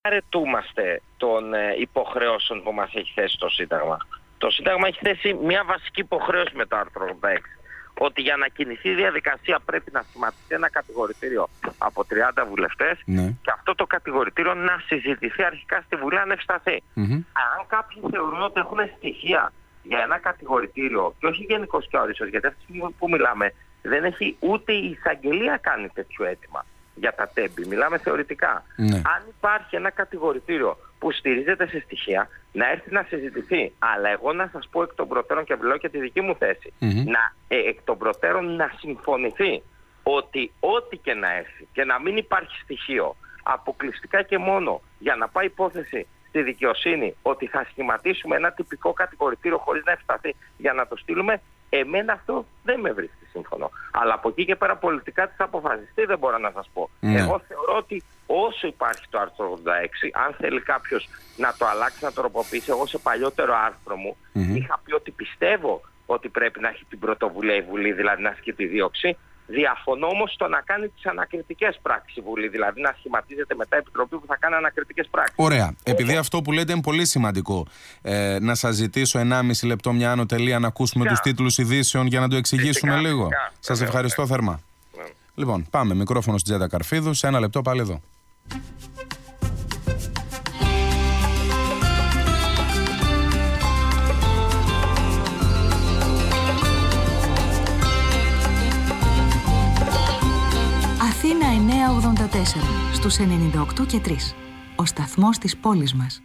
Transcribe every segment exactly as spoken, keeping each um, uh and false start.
αρετούμαστε των ε, υποχρεώσεων που μας έχει θέσει το Σύνταγμα. Το Σύνταγμα έχει θέσει μια βασική υποχρέωση με το άρθρο ογδόντα έξι. Ότι για να κινηθεί η διαδικασία πρέπει να σχηματιστεί ένα κατηγορητήριο από τριάντα βουλευτές, ναι, και αυτό το κατηγορητήριο να συζητηθεί αρχικά στη Βουλή αν ευσταθεί. Mm-hmm. Αν κάποιοι θεωρούν ότι έχουν στοιχεία για ένα κατηγορητήριο, και όχι γενικός και ορίσος, γιατί αυτή τη στιγμή που μιλάμε δεν έχει ούτε η εισαγγελία κάνει τέτοιο αίτημα για τα τέμπη. Μιλάμε θεωρητικά. Ναι. Αν υπάρχει ένα κατηγορητήριο που στηρίζεται σε στοιχεία, να έρθει να συζητηθεί. Αλλά εγώ να σας πω εκ των προτέρων, και βλέπω και τη δική μου θέση, mm-hmm. να, ε, εκ των προτέρων να συμφωνηθεί ότι ό,τι και να έρθει και να μην υπάρχει στοιχείο αποκλειστικά και μόνο για να πάει υπόθεση στη δικαιοσύνη ότι θα σχηματίσουμε ένα τυπικό κατηγορητήριο χωρίς να ευσταθεί για να το στείλουμε, εμένα αυτό δεν με βρίσκει σύμφωνο. Αλλά από εκεί και πέρα πολιτικά της αποφασιστεί δεν μπορώ να σας πω. Mm. Εγώ θεωρώ ότι όσο υπάρχει το άρθρο ογδόντα έξι, αν θέλει κάποιος να το αλλάξει, να το τροποποιήσει, εγώ σε παλιότερο άρθρο μου mm-hmm. είχα πει ότι πιστεύω ότι πρέπει να έχει την πρωτοβουλία η Βουλή, δηλαδή να ασκεί τη δίωξη. Διαφωνώ όμως στο να κάνει τις ανακριτικές πράξεις η Βουλή, δηλαδή να σχηματίζεται μετά επιτροπή που θα κάνει ανακριτικές πράξεις. Ωραία. Επειδή αυτό που λέτε είναι πολύ σημαντικό, ε, να σας ζητήσω ενάμιση λεπτό μια άνω τελεία να ακούσουμε φυσικά τους τίτλους ειδήσεων για να το εξηγήσουμε φυσικά, λίγο. Φυσικά. Σας φυσικά, ευχαριστώ φυσικά. θερμά. Ναι. Λοιπόν, πάμε. Μικρόφωνο στην Τζέντα Καρφίδου. Σε ένα λεπτό πάλι εδώ. Αθήνα εννιακόσια ογδόντα τέσσερα, στους ενενήντα οκτώ και τρία. Ο σταθμός της πόλης μας.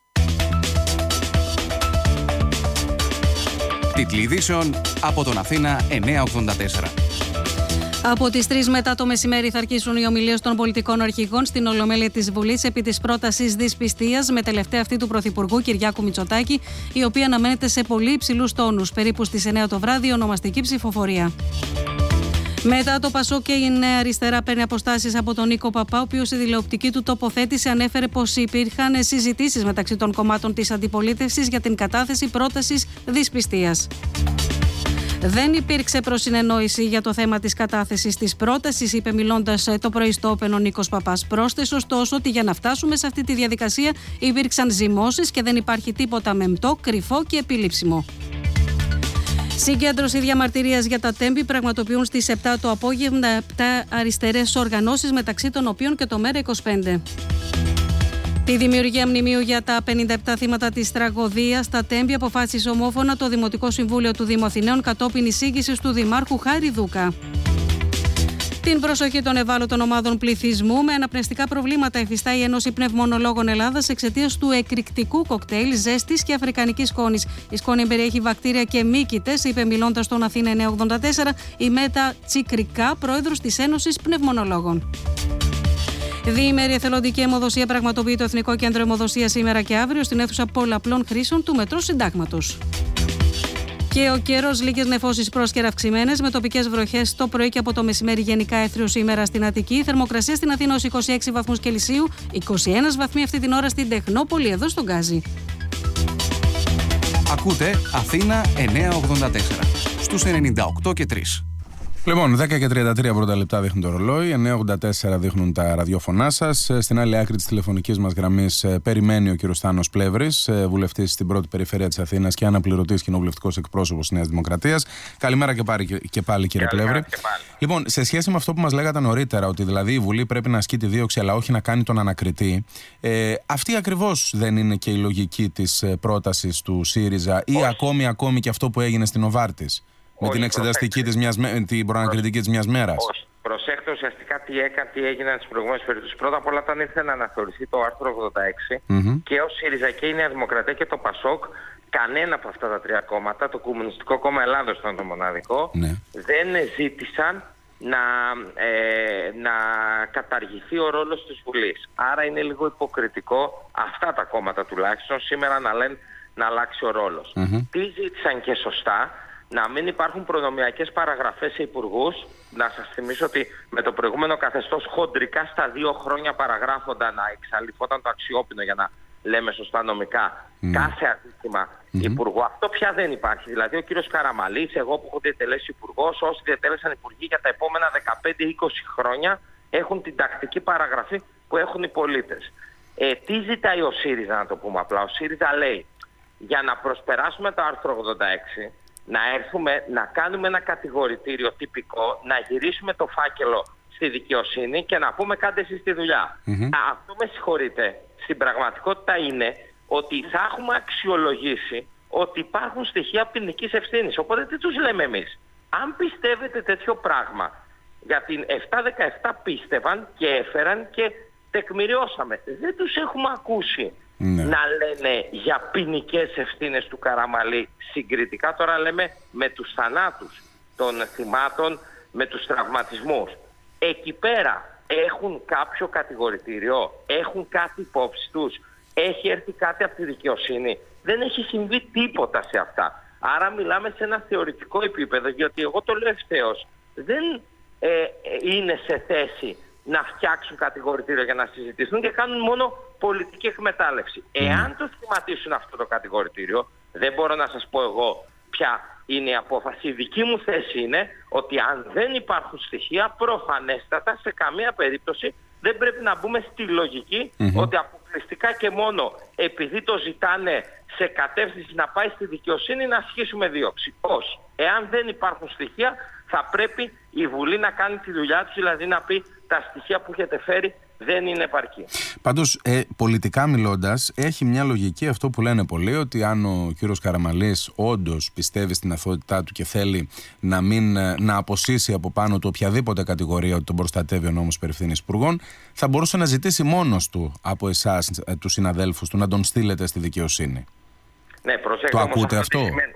Τίτλοι ειδήσεων από τον Αθήνα εννιακόσια ογδόντα τέσσερα. Από τις τρεις μετά το μεσημέρι θα αρχίσουν οι ομιλίες των πολιτικών αρχηγών στην Ολομέλεια της Βουλής επί της πρότασης δυσπιστίας, με τελευταία αυτή του Πρωθυπουργού Κυριάκου Μητσοτάκη, η οποία αναμένεται σε πολύ υψηλούς τόνους, περίπου στις εννιά το βράδυ, ονομαστική ψηφοφορία. Μετά το Πασόκ και η Νέα Αριστερά παίρνει αποστάσεις από τον Νίκο Παπά, ο οποίος στη τηλεοπτική του τοποθέτηση ανέφερε πως υπήρχαν συζητήσεις μεταξύ των κομμάτων της αντιπολίτευσης για την κατάθεση πρότασης δυσπιστίας. Δεν υπήρξε προσυνεννόηση για το θέμα της κατάθεσης της πρότασης, είπε μιλώντας το πρωί στο Όπεν ο Νίκος Παπάς. Πρόσθεσε ωστόσο ότι για να φτάσουμε σε αυτή τη διαδικασία υπήρξαν ζυμώσεις και δεν υπάρχει τίποτα μεμπτό, κρυφό και επιλήψιμο. Συγκέντρωση διαμαρτυρίας για τα τέμπη πραγματοποιούν στις επτά το απόγευμα επτά αριστερές οργανώσεις, μεταξύ των οποίων και το ΜΕΡΑ είκοσι πέντε. Τη δημιουργία μνημείου για τα πενήντα επτά θύματα της τραγωδίας στα τέμπη αποφάσισε ομόφωνα το Δημοτικό Συμβούλιο του Δήμου Αθηναίων κατόπιν εισήγησης του Δημάρχου Χάρη Δούκα. Την προσοχή των ευάλωτων ομάδων πληθυσμού με αναπνευστικά προβλήματα εφιστά η Ένωση Πνευμονολόγων Ελλάδας εξαιτίας του εκρηκτικού κοκτέιλ ζέστης και αφρικανικής σκόνης. Η σκόνη περιέχει βακτήρια και μύκητες, είπε μιλώντας στον Αθήνα εννιακόσια ογδόντα τέσσερα η Μέτα Τσικρικά, πρόεδρος της Ένωσης Πνευμονολόγων. Διήμερη εθελοντική αιμοδοσία πραγματοποιεί το Εθνικό Κέντρο Αιμοδοσίας σήμερα και αύριο στην αίθουσα πολλαπλών χρήσεων του Μετρό Συντάγματος. Και ο καιρός, λίγες νεφώσεις πρόσκαιρα αυξημένες, με τοπικές βροχές το πρωί και από το μεσημέρι γενικά έθριο σήμερα στην Αττική. Η θερμοκρασία στην Αθήνα ως είκοσι έξι βαθμούς Κελσίου, είκοσι ένα βαθμοί αυτή την ώρα στην Τεχνόπολη, εδώ στον Γκάζι. Ακούτε Αθήνα εννιακόσια ογδόντα τέσσερα στους ενενήντα οκτώ και τρία. Λοιπόν, δέκα και τριάντα τρία πρώτα λεπτά δείχνουν το ρολόι, εννιακόσια ογδόντα τέσσερα δείχνουν τα ραδιόφωνά σας. Στην άλλη άκρη της τηλεφωνικής μας γραμμής περιμένει ο κ. Στάνος Πλεύρης, βουλευτής στην πρώτη περιφέρεια της Αθήνας και αναπληρωτής κοινοβουλευτικός εκπρόσωπος της Νέας Δημοκρατίας. Καλημέρα και πάλι, και πάλι κύριε Πλεύρη. Λοιπόν, σε σχέση με αυτό που μας λέγατε νωρίτερα, ότι δηλαδή η Βουλή πρέπει να ασκεί τη δίωξη αλλά όχι να κάνει τον ανακριτή, ε, αυτή ακριβώς δεν είναι και η λογική της πρότασης του ΣΥΡΙΖΑ ή ακόμη, ακόμη και αυτό που έγινε στην Οβάρτης? Με την εξεταστική της μιας, την προανακριτική της μιας μέρας. Όχι. Προσέξτε ουσιαστικά τι έκανε, τι έγιναν στις προηγούμενες περιπτώσεις. Πρώτα απ' όλα, όταν ήρθε να αναθεωρηθεί το άρθρο ογδόντα έξι mm-hmm. και ο ΣΥΡΙΖΑ και η Νέα Δημοκρατία και το ΠΑΣΟΚ, κανένα από αυτά τα τρία κόμματα, το Κομμουνιστικό Κόμμα Ελλάδος ήταν το μοναδικό, ναι. δεν ζήτησαν να, ε, να καταργηθεί ο ρόλος της Βουλής. Άρα είναι λίγο υποκριτικό αυτά τα κόμματα τουλάχιστον σήμερα να λένε να αλλάξει ο ρόλος. Mm-hmm. Τι ζήτησαν και σωστά? Να μην υπάρχουν προνομιακές παραγραφές σε υπουργούς. Να σας θυμίσω ότι με το προηγούμενο καθεστώς χοντρικά στα δύο χρόνια παραγράφονταν να εξαλειφόταν το αξιόπινο, για να λέμε σωστά νομικά, mm. κάθε αντίστοιχα mm-hmm. υπουργού. Αυτό πια δεν υπάρχει. Δηλαδή ο κύριος Καραμαλής, εγώ που έχω διατελέσει υπουργός, όσοι διατέλεσαν υπουργοί για τα επόμενα δεκαπέντε είκοσι χρόνια έχουν την τακτική παραγραφή που έχουν οι πολίτες. Ε, τι ζητάει ο ΣΥΡΙΖΑ, να το πούμε απλά? Ο ΣΥΡΙΖΑ λέει, για να προσπεράσουμε το άρθρο ογδόντα έξι, να έρθουμε να κάνουμε ένα κατηγορητήριο τυπικό, να γυρίσουμε το φάκελο στη δικαιοσύνη και να πούμε κάντε εσείς τη δουλειά. Mm-hmm. Αυτό, με συγχωρείτε, στην πραγματικότητα είναι ότι θα έχουμε αξιολογήσει ότι υπάρχουν στοιχεία ποινικής ευθύνης. Οπότε τι τους λέμε εμείς? Αν πιστεύετε τέτοιο πράγμα, για την επτά δεκαεπτά πίστευαν και έφεραν και τεκμηριώσαμε. Δεν τους έχουμε ακούσει ναι. να λένε για ποινικές ευθύνες του Καραμαλή συγκριτικά. Τώρα λέμε με τους θανάτους των θυμάτων, με τους τραυματισμούς. Εκεί πέρα έχουν κάποιο κατηγορητήριο, έχουν κάτι υπόψη τους, έχει έρθει κάτι από τη δικαιοσύνη? Δεν έχει συμβεί τίποτα σε αυτά. Άρα μιλάμε σε ένα θεωρητικό επίπεδο, γιατί εγώ το λέω ευθέως, δεν ε, είναι σε θέση να φτιάξουν κατηγορητήριο για να συζητήσουν και κάνουν μόνο πολιτική εκμετάλλευση. Εάν το σχηματίσουν αυτό το κατηγορητήριο, δεν μπορώ να σας πω εγώ ποια είναι η απόφαση. Η δική μου θέση είναι ότι αν δεν υπάρχουν στοιχεία, προφανέστατα σε καμία περίπτωση δεν πρέπει να μπούμε στη λογική mm-hmm. ότι αποκλειστικά και μόνο επειδή το ζητάνε σε κατεύθυνση να πάει στη δικαιοσύνη να ασχίσουμε δίωξη. Όχι. Εάν δεν υπάρχουν στοιχεία, θα πρέπει η Βουλή να κάνει τη δουλειά του, δηλαδή να πει τα στοιχεία που έχετε φέρει δεν είναι επαρκή. Πάντως, ε, πολιτικά μιλώντας, έχει μια λογική αυτό που λένε πολλοί, ότι αν ο κύριος Καραμαλής όντως πιστεύει στην αθωότητά του και θέλει να, μην, να αποσύσει από πάνω του οποιαδήποτε κατηγορία ότι τον προστατεύει ο νόμος περί ευθύνης υπουργών, θα μπορούσε να ζητήσει μόνος του από εσάς, ε, τους συναδέλφους του, να τον στείλετε στη δικαιοσύνη. Ναι, προσέξτε. Το ακούτε αυτό?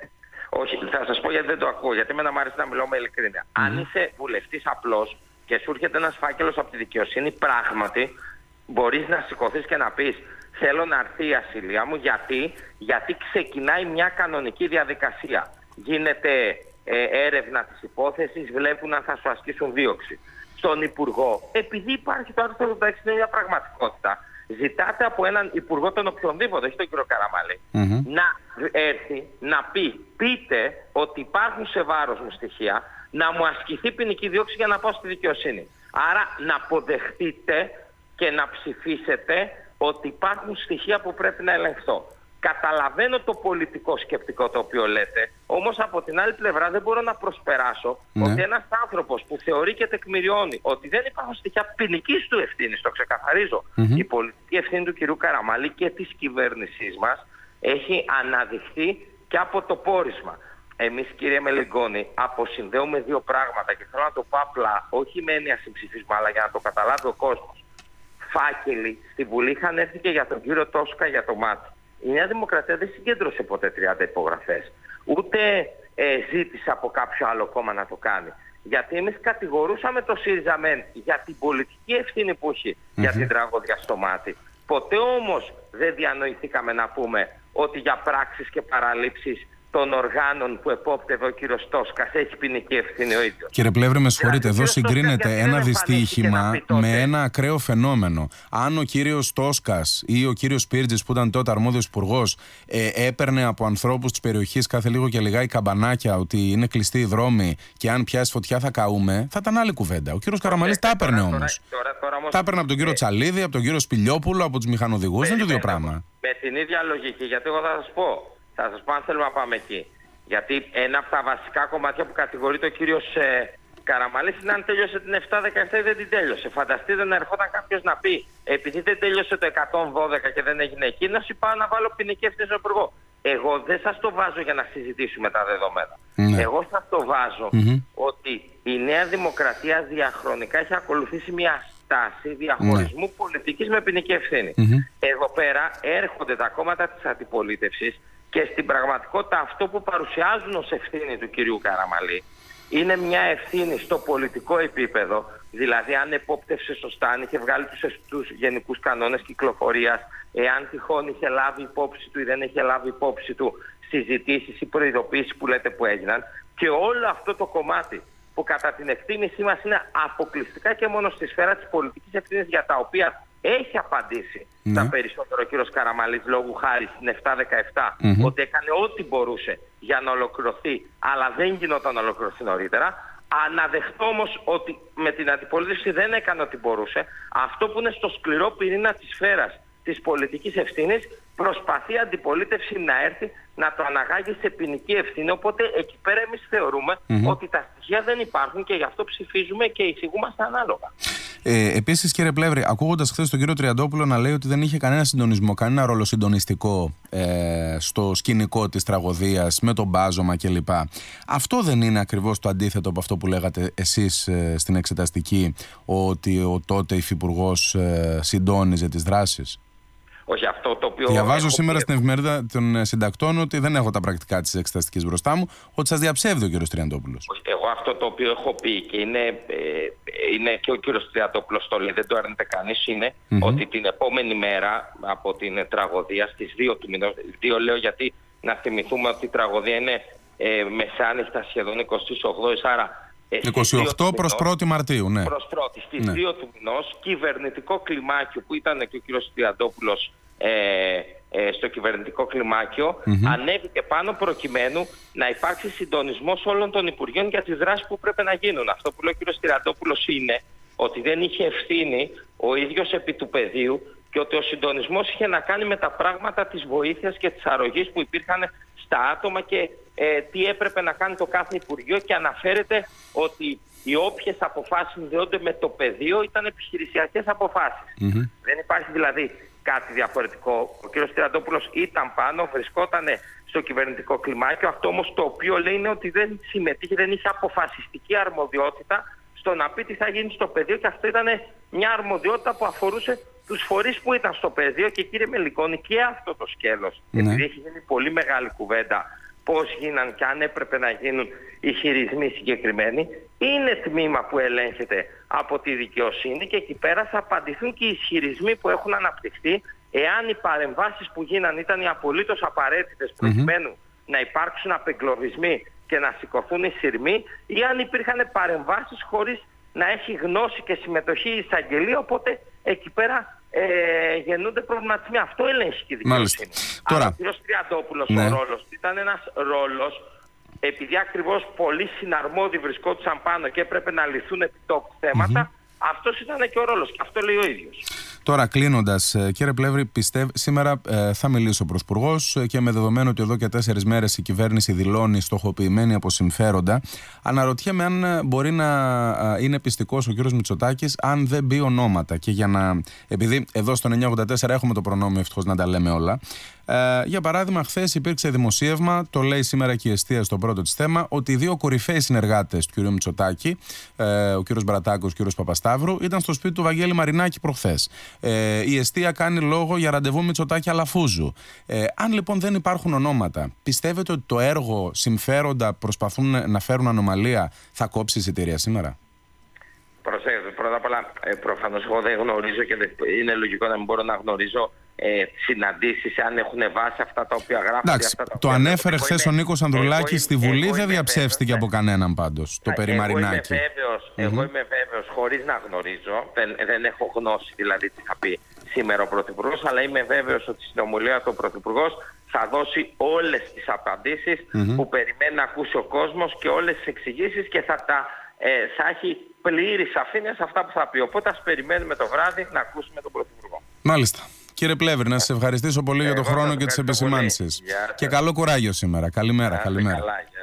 Όχι, θα σας πω γιατί δεν το ακούω, γιατί εμένα μου αρέσει να μιλάω με ειλικρίνεια. Mm. Αν είσαι βουλευτής απλός και σου έρχεται ένας φάκελος από τη δικαιοσύνη, πράγματι μπορείς να σηκωθείς και να πεις θέλω να έρθει η ασυλία μου. Γιατί, γιατί ξεκινάει μια κανονική διαδικασία. Γίνεται ε, έρευνα της υπόθεσης, βλέπουν αν θα σου ασκήσουν δίωξη. Στον Υπουργό, επειδή υπάρχει το άρθρο ογδόντα έξι, είναι μια πραγματικότητα. Ζητάτε από έναν υπουργό, τον οποιονδήποτε, όχι τον κύριο Καραμαλή, mm-hmm. να έρθει να πει, πείτε ότι υπάρχουν σε βάρος μου στοιχεία, να μου ασκηθεί ποινική δίωξη για να πάω στη δικαιοσύνη. Άρα να αποδεχτείτε και να ψηφίσετε ότι υπάρχουν στοιχεία που πρέπει να ελεγχθώ. Καταλαβαίνω το πολιτικό σκεπτικό το οποίο λέτε, όμως από την άλλη πλευρά δεν μπορώ να προσπεράσω ναι. ότι ένας άνθρωπος που θεωρεί και τεκμηριώνει ότι δεν υπάρχουν στοιχεία ποινικής του ευθύνης, το ξεκαθαρίζω, mm-hmm. η πολιτική ευθύνη του κυρίου Καραμαλή και της κυβέρνησής μας έχει αναδειχθεί και από το πόρισμα. Εμείς, κύριε Μελιγκόνη, αποσυνδέουμε δύο πράγματα και θέλω να το πω απλά, όχι με έννοια συμψηφίσμα, αλλά για να το καταλάβει ο κόσμος. Φάκελοι στη Βουλή είχαν έρθει και για τον κύριο Τόσκα για το μάτι. Η Νέα Δημοκρατία δεν συγκέντρωσε ποτέ τριάντα υπογραφές. Ούτε ε, ζήτησε από κάποιο άλλο κόμμα να το κάνει. Γιατί εμείς κατηγορούσαμε το ΣΥΡΙΖΑ μεν για την πολιτική ευθύνη που έχει mm-hmm. για την τραγωδία στο μάτι. Ποτέ όμως δεν διανοηθήκαμε να πούμε ότι για πράξεις και παραλήψεις των οργάνων που επόπτευε ο κύριος Τόσκας έχει ποινική ευθύνη ο ίδιος. Κύριε Πλεύρη, με συγχωρείτε, εδώ συγκρίνεται ένα δυστύχημα με ένα ακραίο φαινόμενο. Αν ο κύριος Τόσκας ή ο κύριος Σπίρτζης, που ήταν τότε αρμόδιος υπουργός, ε, έπαιρνε από ανθρώπους της περιοχής κάθε λίγο και λιγάει καμπανάκια ότι είναι κλειστοί οι δρόμοι και αν πιάσει φωτιά θα καούμε, θα ήταν άλλη κουβέντα. Ο κύριος Καραμαλής τα έπαιρνε όμως. Τα έπαιρνε από τον κύριο Τσαλίδη, από τον κύριο Σπηλιόπουλο, από τους μηχανοδηγούς. Δεν είναι το ίδιο πράγμα. Με την ίδια λογική, γιατί εγώ θα σας πω. Θα σας πω αν θέλουμε να πάμε εκεί. Γιατί ένα από τα βασικά κομμάτια που κατηγορείται ο κύριος ε, Καραμαλής είναι αν τέλειωσε την επτά δεκαεπτά ή δεν την τέλειωσε. Φανταστείτε να ερχόταν κάποιος να πει επειδή δεν τέλειωσε το εκατόν δώδεκα και δεν έγινε εκείνο, πάω να βάλω ποινική ευθύνη στον υπουργό. Εγώ δεν σας το βάζω για να συζητήσουμε τα δεδομένα. Mm. Εγώ σας το βάζω mm-hmm. ότι η Νέα Δημοκρατία διαχρονικά έχει ακολουθήσει μια στάση διαχωρισμού mm. πολιτικής με ποινική ευθύνη. Mm-hmm. Εδώ πέρα έρχονται τα κόμματα της αντιπολίτευσης και στην πραγματικότητα αυτό που παρουσιάζουν ως ευθύνη του κυρίου Καραμαλή είναι μια ευθύνη στο πολιτικό επίπεδο, δηλαδή αν επόπτευσε σωστά, αν είχε βγάλει τους, τους γενικούς κανόνες κυκλοφορίας, εάν τυχόν είχε λάβει υπόψη του ή δεν είχε λάβει υπόψη του συζητήσεις ή προειδοποίησεις που λέτε που έγιναν, και όλο αυτό το κομμάτι που κατά την εκτίμησή μας είναι αποκλειστικά και μόνο στη σφαίρα της πολιτικής ευθύνης, για τα οποία έχει απαντήσει ναι. τα περισσότερο ο κύριος Καραμαλής λόγου χάρη στην επτά δεκαεπτά mm-hmm. ότι έκανε ό,τι μπορούσε για να ολοκληρωθεί, αλλά δεν γινόταν να ολοκληρωθεί νωρίτερα. Αναδεχτώ όμως ότι με την αντιπολίτευση δεν έκανε ό,τι μπορούσε. Αυτό που είναι στο σκληρό πυρήνα της σφαίρας της πολιτικής ευθύνης, προσπαθεί η αντιπολίτευση να έρθει να το αναγάγει σε ποινική ευθύνη. Οπότε εκεί πέρα εμείς θεωρούμε mm-hmm. ότι τα στοιχεία δεν υπάρχουν και γι' αυτό ψηφίζουμε και εισηγούμαστε ανάλογα. Ε, επίσης, κύριε Πλεύρη, ακούγοντας χθες τον κύριο Τριαντόπουλο να λέει ότι δεν είχε κανένα συντονισμό, κανένα ρόλο συντονιστικό ε, στο σκηνικό της τραγωδίας με τον μπάζωμα κλπ. Αυτό δεν είναι ακριβώς το αντίθετο από αυτό που λέγατε εσείς ε, στην εξεταστική, ότι ο τότε υφυπουργός ε, συντόνιζε τις δράσεις? Όχι, αυτό το οποίο. Διαβάζω σήμερα πει... στην εφημερίδα των συντακτών ότι δεν έχω τα πρακτικά της εξεταστικής μπροστά μου, ότι σας διαψεύδει ο κύριος Τριαντόπουλος. Εγώ αυτό το οποίο έχω πει και είναι, ε, είναι και ο κύριος Τριαντόπουλος το λέει, δεν το αρνείται κανείς, είναι mm-hmm. ότι την επόμενη μέρα από την τραγωδία, στις δύο του μηνός, δύο λέω γιατί να θυμηθούμε ότι η τραγωδία είναι ε, μεσάνυχτα σχεδόν εικοστή όγδοη, άρα. είκοσι οκτώ προς πρώτη Μαρτίου, ναι. Προς πρώτη, στις ναι. δύο του μηνός, κυβερνητικό κλιμάκιο που ήταν και ο κύριος Τριαντόπουλος ε, ε, στο κυβερνητικό κλιμάκιο, mm-hmm. ανέβηκε πάνω προκειμένου να υπάρξει συντονισμός όλων των Υπουργείων για τις δράσεις που πρέπει να γίνουν. Αυτό που λέει ο κύριος Τριαντόπουλος είναι ότι δεν είχε ευθύνη ο ίδιος επί του πεδίου και ότι ο συντονισμός είχε να κάνει με τα πράγματα της βοήθειας και της αρρωγής που υπήρχαν στα άτομα και ε, τι έπρεπε να κάνει το κάθε Υπουργείο, και αναφέρεται ότι οι όποιες αποφάσεις συνδέονται με το πεδίο ήταν επιχειρησιακές αποφάσεις. Mm-hmm. Δεν υπάρχει δηλαδή κάτι διαφορετικό. Ο κ. Τριαντόπουλος ήταν πάνω, βρισκόταν στο κυβερνητικό κλιμάκιο. Αυτό όμως το οποίο λέει είναι ότι δεν συμμετείχε, δεν είχε αποφασιστική αρμοδιότητα στο να πει τι θα γίνει στο πεδίο, και αυτό ήταν μια αρμοδιότητα που αφορούσε τους φορείς που ήταν στο πεδίο. Και κύριε Μελικόνη, και αυτό το σκέλος, ναι. επειδή έχει γίνει πολύ μεγάλη κουβέντα πώς γίναν και αν έπρεπε να γίνουν οι χειρισμοί συγκεκριμένοι, είναι τμήμα που ελέγχεται από τη δικαιοσύνη, και εκεί πέρα θα απαντηθούν και οι ισχυρισμοί που έχουν αναπτυχθεί εάν οι παρεμβάσεις που γίναν ήταν οι απολύτως απαραίτητες προκειμένου mm-hmm. να υπάρξουν απεγκλωβισμοί και να σηκωθούν οι σειρμοί, ή αν υπήρχαν παρεμβάσεις χωρίς να έχει γνώση και συμμετοχή η εισαγγελία, οπότε εκεί πέρα ε, γεννούνται προβληματισμοί. Αυτό ελέγχει και η δικαιοσύνη. Τώρα... Αλλά ο κ. Τριαντόπουλος ναι. ο ρόλος ήταν ένας ρόλος, επειδή ακριβώς πολλοί συναρμόδιοι βρισκόντουσαν πάνω και έπρεπε να λυθούν επιτόπου θέματα, mm-hmm. αυτός ήταν και ο ρόλος, και αυτό λέει ο ίδιος. Τώρα, κλείνοντας, κύριε Πλεύρη, πιστεύω, σήμερα ε, θα μιλήσει ο Πρωθυπουργός και με δεδομένο ότι εδώ και τέσσερις μέρες η κυβέρνηση δηλώνει στοχοποιημένη από συμφέροντα, αναρωτιέμαι αν μπορεί να είναι πιστικός ο κύριος Μητσοτάκης αν δεν μπει ονόματα. Και για να. Επειδή εδώ στον εννιακόσια ογδόντα τέσσερα έχουμε το προνόμιο ευτυχώς να τα λέμε όλα. Ε, για παράδειγμα, χθες υπήρξε δημοσίευμα, το λέει σήμερα και η Εστία στο πρώτο της θέμα, ότι οι δύο κορυφαίοι συνεργάτες του κ. Μητσοτάκη, ε, ο κ. Μπρατάκος και ο κ. Παπασταύρου, ήταν στο σπίτι του Βαγγέλη Μαρινάκη προχθές. Ε, η Εστία κάνει λόγο για ραντεβού Μητσοτάκη Αλαφούζου. Ε, αν λοιπόν δεν υπάρχουν ονόματα, πιστεύετε ότι το έργο συμφέροντα προσπαθούν να φέρουν ανομαλία θα κόψει εισιτήρια σήμερα? Προσέξτε, πρώτα απ' όλα, ε, προφανώς εγώ δεν γνωρίζω και δεν, είναι λογικό να μην μπορώ να γνωρίζω ε, συναντήσεις, αν έχουν βάσει αυτά τα οποία γράφουν. Εντάξει, το ανέφερε χθες ο Νίκος Ανδρουλάκης στη Βουλή, δεν διαψεύστηκε από κανέναν πάντως το περί Μαρινάκη. Εγώ είμαι βέβαιος, mm-hmm. εγώ είμαι βέβαιος, χωρίς να γνωρίζω, δεν, δεν έχω γνώση δηλαδή τι θα πει σήμερα ο Πρωθυπουργός, αλλά είμαι βέβαιος ότι στην ομιλία του ο Πρωθυπουργός θα δώσει όλες τις απαντήσεις mm-hmm. που περιμένει να ακούσει ο κόσμος και όλες τις εξηγήσεις, και θα, τα, ε, θα έχει πλήρη σαφήνεια σε αυτά που θα πει. Οπότε ας περιμένουμε το βράδυ να ακούσουμε τον Πρωθυπουργό. Μάλιστα. Κύριε Πλεύρη, να σας ευχαριστήσω πολύ ε, για τον χρόνο και τις επισημάνσεις. Και καλό κουράγιο σήμερα. Καλημέρα. Καλημέρα.